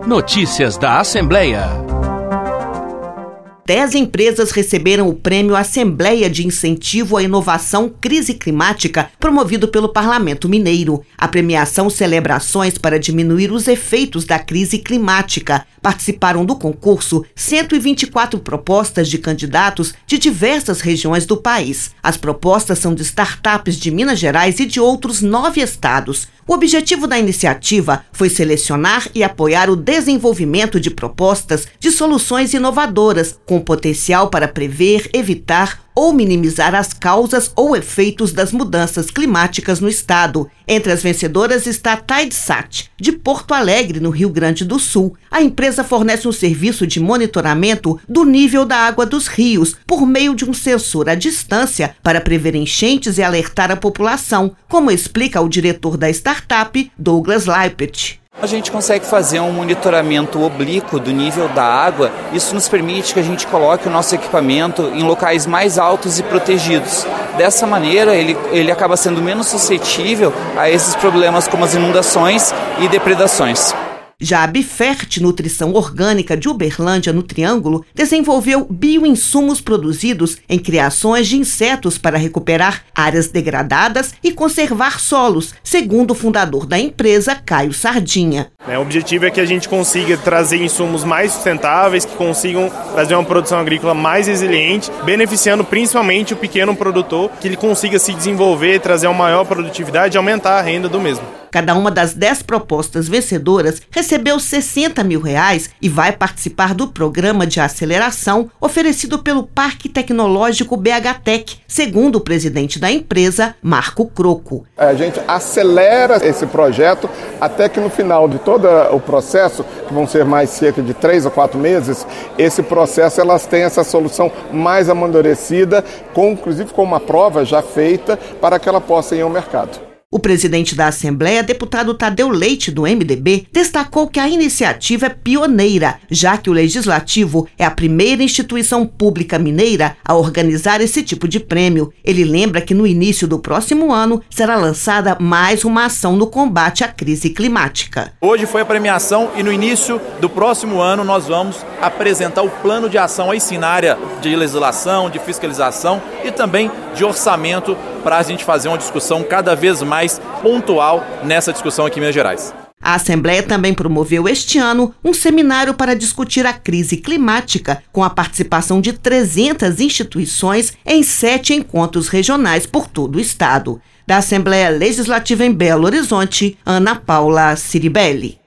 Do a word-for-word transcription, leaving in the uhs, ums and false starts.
Notícias da Assembleia. Dez empresas receberam o Prêmio Assembleia de Incentivo à Inovação Crise Climática, promovido pelo Parlamento Mineiro. A premiação celebra ações para diminuir os efeitos da crise climática. Participaram do concurso cento e vinte e quatro propostas de candidatos de diversas regiões do país. As propostas são de startups de Minas Gerais e de outros nove estados. O objetivo da iniciativa foi selecionar e apoiar o desenvolvimento de propostas de soluções inovadoras, com potencial para prever, evitar ou minimizar as causas ou efeitos das mudanças climáticas no estado. Entre as vencedoras está a TideSat, de Porto Alegre, no Rio Grande do Sul. A empresa fornece um serviço de monitoramento do nível da água dos rios por meio de um sensor à distância para prever enchentes e alertar a população, como explica o diretor da startup, Douglas Leipert. A gente consegue fazer um monitoramento oblíquo do nível da água. Isso nos permite que a gente coloque o nosso equipamento em locais mais altos e protegidos. Dessa maneira, ele, ele acaba sendo menos suscetível a esses problemas como as inundações e depredações. Já a Bifert Nutrição Orgânica de Uberlândia, no Triângulo, desenvolveu bioinsumos produzidos em criações de insetos para recuperar áreas degradadas e conservar solos, segundo o fundador da empresa, Caio Sardinha. O objetivo é que a gente consiga trazer insumos mais sustentáveis, que consigam trazer uma produção agrícola mais resiliente, beneficiando principalmente o pequeno produtor, que ele consiga se desenvolver, trazer uma maior produtividade e aumentar a renda do mesmo. Cada uma das dez propostas vencedoras recebeu sessenta mil reais e vai participar do programa de aceleração oferecido pelo Parque Tecnológico B H Tech, segundo o presidente da empresa, Marco Croco. A gente acelera esse projeto até que no final de todo o processo, que vão ser mais cerca de três ou quatro meses, esse processo elas têm essa solução mais amadurecida, com, inclusive com uma prova já feita para que ela possa ir ao mercado. O presidente da Assembleia, deputado Tadeu Leite, do M D B, destacou que a iniciativa é pioneira, já que o Legislativo é a primeira instituição pública mineira a organizar esse tipo de prêmio. Ele lembra que no início do próximo ano será lançada mais uma ação no combate à crise climática. Hoje foi a premiação e no início do próximo ano nós vamos apresentar o plano de ação aí sim na área de legislação, de fiscalização e também de orçamento para a gente fazer uma discussão cada vez mais pontual nessa discussão aqui em Minas Gerais. A Assembleia também promoveu este ano um seminário para discutir a crise climática, com a participação de trezentas instituições em sete encontros regionais por todo o estado. Da Assembleia Legislativa em Belo Horizonte, Ana Paula Ciribelli.